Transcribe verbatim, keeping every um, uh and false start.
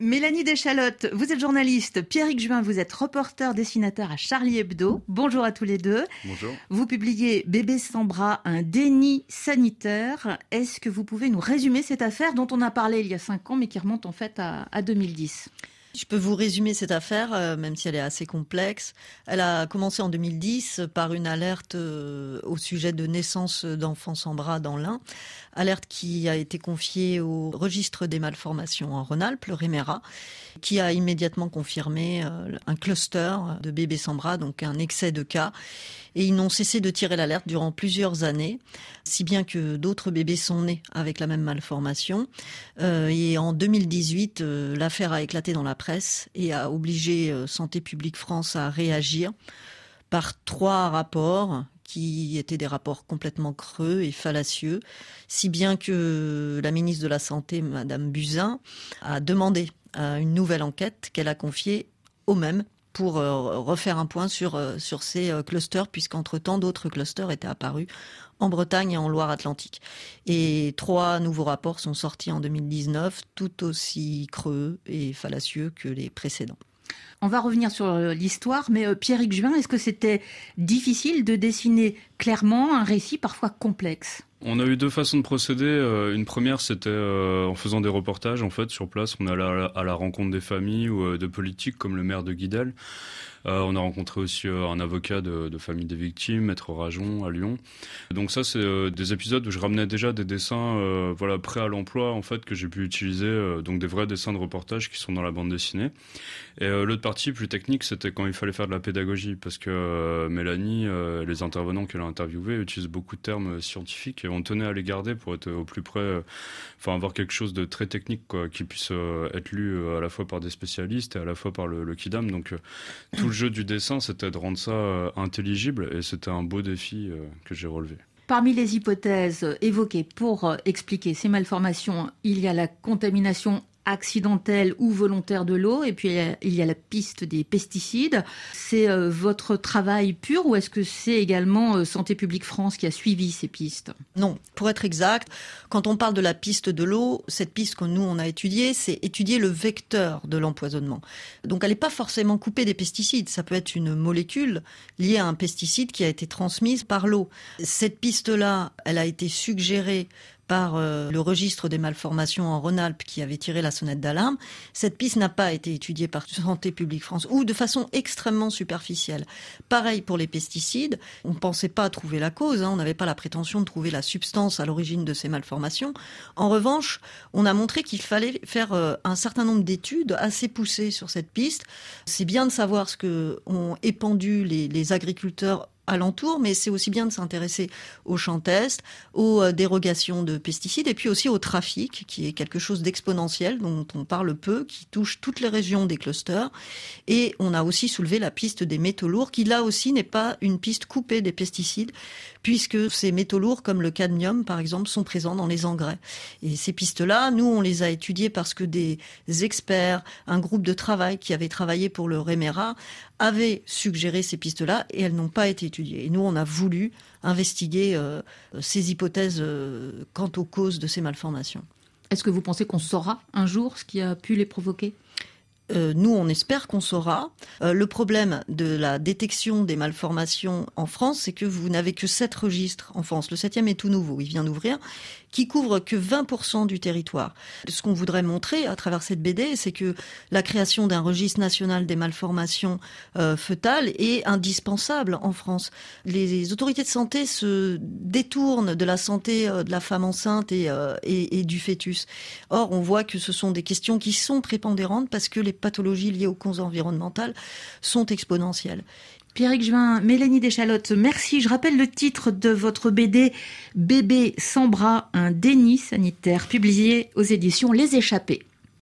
Mélanie Deschalottes, vous êtes journaliste. Pierrick Juin, vous êtes reporter, dessinateur à Charlie Hebdo. Bonjour à tous les deux. Bonjour. Vous publiez Bébé sans bras, un déni sanitaire. Est-ce que vous pouvez nous résumer cette affaire dont on a parlé il y a cinq ans, mais qui remonte en fait à, à deux mille dix? Je peux vous résumer cette affaire, euh, même si elle est assez complexe. Elle a commencé en deux mille dix par une alerte euh, au sujet de naissance d'enfants sans bras dans l'Ain. Alerte qui a été confiée au registre des malformations en Rhône-Alpes, le REMERA, qui a immédiatement confirmé euh, un cluster de bébés sans bras, donc un excès de cas. Et ils n'ont cessé de tirer l'alerte durant plusieurs années, si bien que d'autres bébés sont nés avec la même malformation. Euh, et en deux mille dix-huit, euh, l'affaire a éclaté dans la presse et a obligé euh, Santé publique France à réagir par trois rapports qui étaient des rapports complètement creux et fallacieux, si bien que la ministre de la Santé, Madame Buzyn, a demandé euh, une nouvelle enquête qu'elle a confiée au même pour euh, refaire un point sur, euh, sur ces euh, clusters, puisqu'entre-temps, d'autres clusters étaient apparus en Bretagne et en Loire-Atlantique. Et trois nouveaux rapports sont sortis en deux mille dix-neuf, tout aussi creux et fallacieux que les précédents. On va revenir sur l'histoire, mais euh, Pierrick Juin, est-ce que c'était difficile de dessiner clairement un récit parfois complexe ? On a eu deux façons de procéder. Une première, c'était en faisant des reportages en fait sur place. On allait à la rencontre des familles ou de politiques comme le maire de Guidel. Euh, on a rencontré aussi euh, un avocat de, de famille des victimes, Maître Rajon, à Lyon. Donc ça, c'est euh, des épisodes où je ramenais déjà des dessins euh, voilà, prêts à l'emploi, en fait, que j'ai pu utiliser, euh, donc des vrais dessins de reportage qui sont dans la bande dessinée. Et euh, l'autre partie, plus technique, c'était quand il fallait faire de la pédagogie, parce que euh, Mélanie, euh, les intervenants qu'elle a interviewés, utilisent beaucoup de termes scientifiques, et on tenait à les garder pour être au plus près, enfin euh, avoir quelque chose de très technique, quoi, qui puisse euh, être lu euh, à la fois par des spécialistes et à la fois par le, le Kidam. Donc euh, tout le jeu du dessin, c'était de rendre ça euh, intelligible, et c'était un beau défi euh, que j'ai relevé. Parmi les hypothèses évoquées pour euh, expliquer ces malformations, il y a la contamination accidentelle ou volontaire de l'eau, et puis il y a la piste des pesticides. C'est euh, votre travail pur, ou est-ce que c'est également euh, Santé publique France qui a suivi ces pistes ? Non, pour être exact, quand on parle de la piste de l'eau, cette piste que nous on a étudiée, c'est étudier le vecteur de l'empoisonnement. Donc elle n'est pas forcément coupée des pesticides, ça peut être une molécule liée à un pesticide qui a été transmise par l'eau. Cette piste-là, elle a été suggérée par euh, le registre des malformations en Rhône-Alpes qui avait tiré la sonnette d'alarme. Cette piste n'a pas été étudiée par Santé publique France, ou de façon extrêmement superficielle. Pareil pour les pesticides, on ne pensait pas trouver la cause, hein, on n'avait pas la prétention de trouver la substance à l'origine de ces malformations. En revanche, on a montré qu'il fallait faire euh, un certain nombre d'études assez poussées sur cette piste. C'est bien de savoir ce que ont épandu les, les agriculteurs alentour, mais c'est aussi bien de s'intéresser aux champs tests, aux dérogations de pesticides, et puis aussi au trafic, qui est quelque chose d'exponentiel, dont on parle peu, qui touche toutes les régions des clusters. Et on a aussi soulevé la piste des métaux lourds, qui là aussi n'est pas une piste coupée des pesticides, puisque ces métaux lourds, comme le cadmium par exemple, sont présents dans les engrais. Et ces pistes-là, nous, on les a étudiées parce que des experts, un groupe de travail qui avait travaillé pour le REMERA, avaient suggéré ces pistes-là, et elles n'ont pas été étudiées. Et nous, on a voulu investiguer euh, ces hypothèses euh, quant aux causes de ces malformations. Est-ce que vous pensez qu'on saura un jour ce qui a pu les provoquer ? Euh, nous, on espère qu'on saura. Euh, le problème de la détection des malformations en France, c'est que vous n'avez que sept registres en France. Le septième est tout nouveau, il vient d'ouvrir, qui couvre que vingt pour cent du territoire. Ce qu'on voudrait montrer à travers cette B D, c'est que la création d'un registre national des malformations euh, fœtales est indispensable en France. Les autorités de santé se détournent de la santé euh, de la femme enceinte et, euh, et, et du fœtus. Or, on voit que ce sont des questions qui sont prépondérantes parce que les pathologies liées aux causes environnementales sont exponentielles. Pierrick Juin, Mélanie Deschalottes, merci. Je rappelle le titre de votre B D « Bébé sans bras, un déni sanitaire », publié aux éditions Les Échappés.